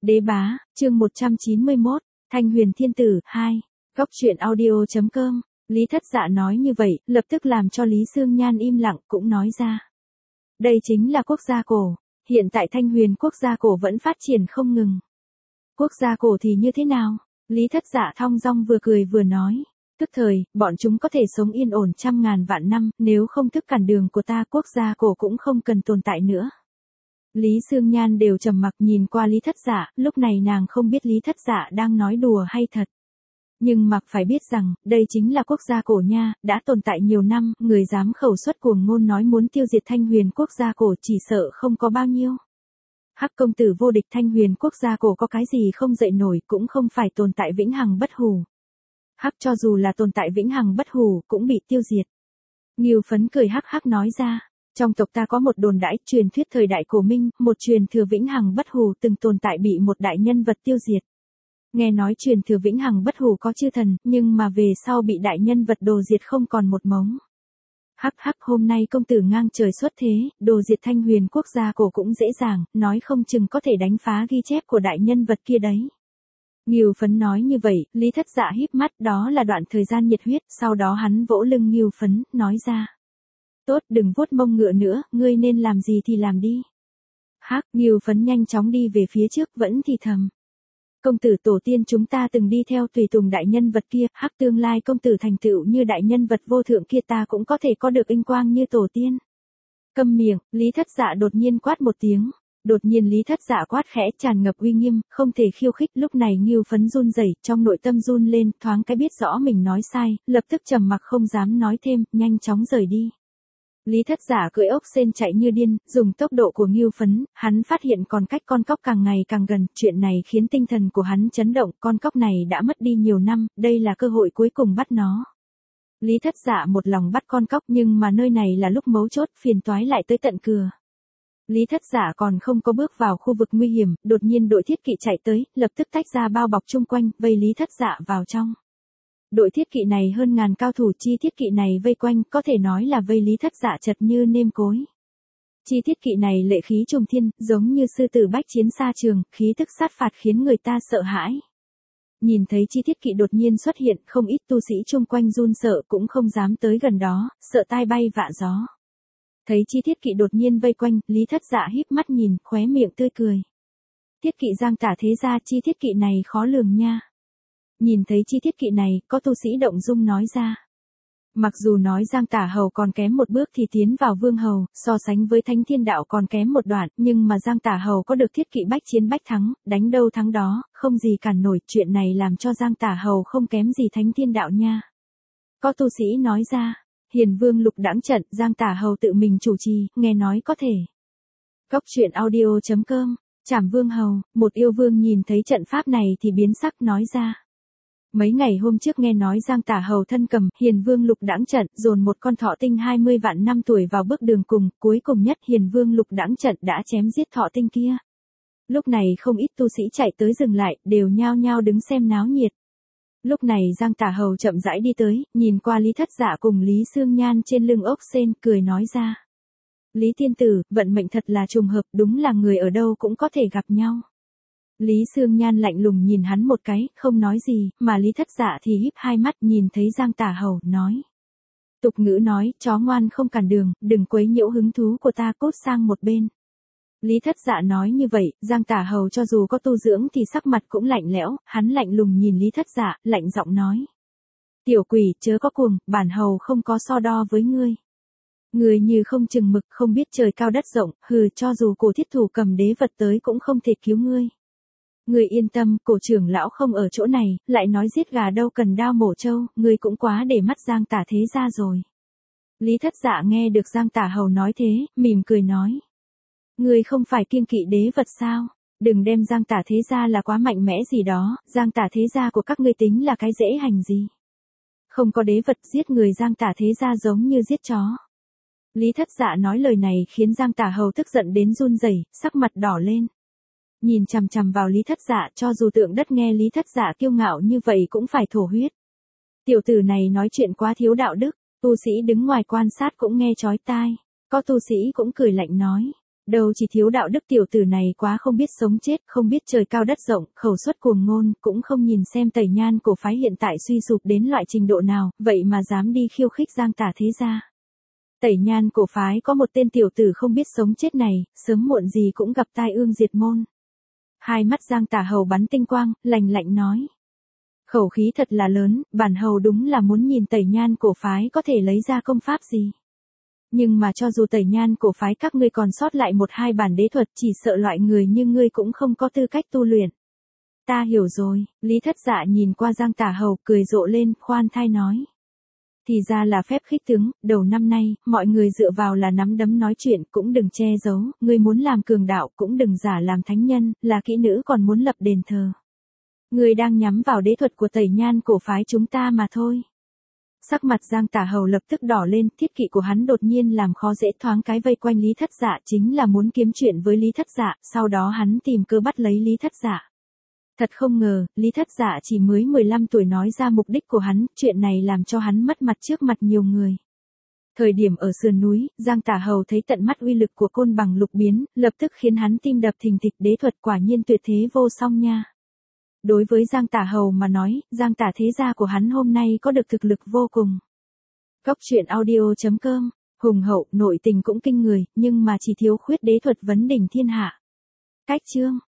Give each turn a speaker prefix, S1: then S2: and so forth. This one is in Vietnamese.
S1: Đế bá, chương 191, Thanh Huyền Thiên Tử, 2. Góc truyện audio.com. Lý Thất Dạ nói như vậy, lập tức làm cho Lý Sương Nhan im lặng, cũng nói ra. Đây chính là quốc gia cổ. Hiện tại Thanh Huyền quốc gia cổ vẫn phát triển không ngừng. Quốc gia cổ thì như thế nào? Lý Thất Dạ thong dong vừa cười vừa nói. Tức thời, bọn chúng có thể sống yên ổn trăm ngàn vạn năm, nếu không thức cản đường của ta, quốc gia cổ cũng không cần tồn tại nữa. Lý Sương Nhan đều trầm mặc nhìn qua Lý Thất Dạ, lúc này nàng không biết Lý Thất Dạ đang nói đùa hay thật. Nhưng mặc phải biết rằng, đây chính là quốc gia cổ nha, đã tồn tại nhiều năm, người dám khẩu xuất cuồng ngôn nói muốn tiêu diệt Thanh Huyền quốc gia cổ chỉ sợ không có bao nhiêu. Hắc công tử vô địch, Thanh Huyền quốc gia cổ có cái gì không dậy nổi, cũng không phải tồn tại vĩnh hằng bất hủ. Hắc cho dù là tồn tại vĩnh hằng bất hủ, cũng bị tiêu diệt. Ngưu Phấn cười hắc hắc nói ra. Trong tộc ta có một đồn đãi, truyền thuyết thời đại cổ Minh, một truyền thừa vĩnh hằng bất hủ từng tồn tại bị một đại nhân vật tiêu diệt. Nghe nói truyền thừa vĩnh hằng bất hủ có chư thần, nhưng mà về sau bị đại nhân vật đồ diệt không còn một mống. Hắc hắc, hôm nay công tử ngang trời xuất thế, đồ diệt Thanh Huyền quốc gia cổ cũng dễ dàng, nói không chừng có thể đánh phá ghi chép của đại nhân vật kia đấy. Ngưu Phấn nói như vậy, Lý Thất Dạ híp mắt, đó là đoạn thời gian nhiệt huyết, sau đó hắn vỗ lưng Ngưu Phấn, nói ra. Tốt, đừng vuốt mông ngựa nữa, ngươi nên làm gì thì làm đi. Hắc, Ngưu Phấn nhanh chóng đi về phía trước, vẫn thì thầm. Công tử tổ tiên chúng ta từng đi theo tùy tùng đại nhân vật kia, hắc tương lai công tử thành tựu như đại nhân vật vô thượng kia ta cũng có thể có được vinh quang như tổ tiên. Câm miệng, Lý Thất Dạ đột nhiên quát một tiếng. Đột nhiên Lý Thất Dạ quát khẽ tràn ngập uy nghiêm, không thể khiêu khích, lúc này Ngưu Phấn run rẩy, trong nội tâm run lên, thoáng cái biết rõ mình nói sai, lập tức trầm mặc không dám nói thêm, nhanh chóng rời đi. Lý Thất Dạ cưỡi ốc sên chạy như điên, dùng tốc độ của Ngưu Phấn, hắn phát hiện còn cách con cóc càng ngày càng gần, chuyện này khiến tinh thần của hắn chấn động, con cóc này đã mất đi nhiều năm, đây là cơ hội cuối cùng bắt nó. Lý Thất Dạ một lòng bắt con cóc, nhưng mà nơi này là lúc mấu chốt, phiền toái lại tới tận cửa. Lý Thất Dạ còn không có bước vào khu vực nguy hiểm, đột nhiên đội thiết kỵ chạy tới, lập tức tách ra bao bọc chung quanh, vây Lý Thất Dạ vào trong. Đội thiết kỵ này hơn ngàn cao thủ, chi thiết kỵ này vây quanh, có thể nói là vây Lý Thất Dạ chật như nêm cối. Chi thiết kỵ này lệ khí trùng thiên, giống như sư tử bách chiến xa trường, khí tức sát phạt khiến người ta sợ hãi. Nhìn thấy chi thiết kỵ đột nhiên xuất hiện, không ít tu sĩ chung quanh run sợ cũng không dám tới gần đó, sợ tai bay vạ gió. Thấy chi thiết kỵ đột nhiên vây quanh, Lý Thất Dạ híp mắt nhìn, khóe miệng tươi cười. Thiết kỵ Giang Tả thế gia, chi thiết kỵ này khó lường nha. Nhìn thấy chi thiết kỵ này, có tu sĩ động dung nói ra. Mặc dù nói Giang Tả Hầu còn kém một bước thì tiến vào Vương Hầu, so sánh với Thánh Thiên Đạo còn kém một đoạn, nhưng mà Giang Tả Hầu có được thiết kỵ bách chiến bách thắng, đánh đâu thắng đó, không gì cản nổi, chuyện này làm cho Giang Tả Hầu không kém gì Thánh Thiên Đạo nha. Có tu sĩ nói ra. Hiền Vương lục đãng trận, Giang Tả Hầu tự mình chủ trì, nghe nói có thể. Góc truyện audio.com. Trảm Vương Hầu, một yêu vương nhìn thấy trận pháp này thì biến sắc nói ra. Mấy ngày hôm trước nghe nói Giang Tả Hầu thân cầm Hiền Vương lục đãng trận, dồn một con thọ tinh 20 vạn năm tuổi vào bước đường cùng, cuối cùng nhất Hiền Vương lục đãng trận đã chém giết thọ tinh kia. Lúc này không ít tu sĩ chạy tới dừng lại, đều nhao nhao đứng xem náo nhiệt. Lúc này Giang Tả Hầu chậm rãi đi tới, nhìn qua Lý Thất Dạ cùng Lý Sương Nhan trên lưng ốc sên, cười nói ra. Lý tiên tử, vận mệnh thật là trùng hợp, đúng là người ở đâu cũng có thể gặp nhau. Lý Sương Nhan lạnh lùng nhìn hắn một cái, không nói gì, mà Lý Thất Dạ thì híp hai mắt nhìn thấy Giang Tả Hầu, nói. Tục ngữ nói, chó ngoan không cản đường, đừng quấy nhiễu hứng thú của ta, cút sang một bên. Lý Thất Dạ nói như vậy, Giang Tả Hầu cho dù có tu dưỡng thì sắc mặt cũng lạnh lẽo, hắn lạnh lùng nhìn Lý Thất Dạ, lạnh giọng nói. Tiểu quỷ, chớ có cuồng, bản hầu không có so đo với ngươi. Ngươi như không chừng mực, không biết trời cao đất rộng, hừ, cho dù cổ thiết thủ cầm đế vật tới cũng không thể cứu ngươi. Ngươi yên tâm, cổ trưởng lão không ở chỗ này, lại nói giết gà đâu cần đao mổ trâu, ngươi cũng quá để mắt Giang Tả thế gia rồi. Lý Thất Dạ nghe được Giang Tả Hầu nói thế, mỉm cười nói. Ngươi không phải kiêng kỵ đế vật sao? Đừng đem Giang Tả thế gia là quá mạnh mẽ gì đó, Giang Tả thế gia của các ngươi tính là cái dễ hành gì? Không có đế vật giết người Giang Tả thế gia giống như giết chó. Lý Thất Dạ nói lời này khiến Giang Tả Hầu tức giận đến run rẩy, sắc mặt đỏ lên. Nhìn chằm chằm vào Lý Thất Dạ, cho dù tượng đất nghe Lý Thất Dạ kiêu ngạo như vậy cũng phải thổ huyết. Tiểu tử này nói chuyện quá thiếu đạo đức, tu sĩ đứng ngoài quan sát cũng nghe chói tai, có tu sĩ cũng cười lạnh nói. Đâu chỉ thiếu đạo đức tiểu tử này quá không biết sống chết, không biết trời cao đất rộng, khẩu suất cuồng ngôn, cũng không nhìn xem Tẩy Nhan cổ phái hiện tại suy sụp đến loại trình độ nào, vậy mà dám đi khiêu khích Giang Tả thế gia. Tẩy Nhan cổ phái có một tên tiểu tử không biết sống chết này, sớm muộn gì cũng gặp tai ương diệt môn. Hai mắt Giang Tả Hầu bắn tinh quang, lạnh lạnh nói. Khẩu khí thật là lớn, bản hầu đúng là muốn nhìn Tẩy Nhan cổ phái có thể lấy ra công pháp gì. Nhưng mà cho dù Tẩy Nhan cổ phái các ngươi còn sót lại một hai bản đế thuật, chỉ sợ loại người như ngươi cũng không có tư cách tu luyện. Ta hiểu rồi, Lý Thất Dạ nhìn qua Giang Tả Hầu cười rộ lên, khoan thai nói. Thì ra là phép khích tướng, đầu năm nay, mọi người dựa vào là nắm đấm nói chuyện, cũng đừng che giấu, ngươi muốn làm cường đạo cũng đừng giả làm thánh nhân, là kỹ nữ còn muốn lập đền thờ. Ngươi đang nhắm vào đế thuật của Tẩy Nhan cổ phái chúng ta mà thôi. Sắc mặt Giang Tả Hầu lập tức đỏ lên, thiết kỵ của hắn đột nhiên làm khó dễ thoáng cái vây quanh Lý Thất Dạ chính là muốn kiếm chuyện với Lý Thất Dạ, sau đó hắn tìm cơ bắt lấy Lý Thất Dạ. Thật không ngờ, Lý Thất Dạ chỉ mới 15 tuổi nói ra mục đích của hắn, chuyện này làm cho hắn mất mặt trước mặt nhiều người. Thời điểm ở sườn núi, Giang Tả Hầu thấy tận mắt uy lực của côn bằng lục biến, lập tức khiến hắn tim đập thình thịch, đế thuật quả nhiên tuyệt thế vô song nha. Đối với Giang Tả Hầu mà nói, Giang Tả thế gia của hắn hôm nay có được thực lực vô cùng. Góc truyện audio.com, hùng hậu, nội tình cũng kinh người, nhưng mà chỉ thiếu khuyết đế thuật vấn đỉnh thiên hạ. Cách chương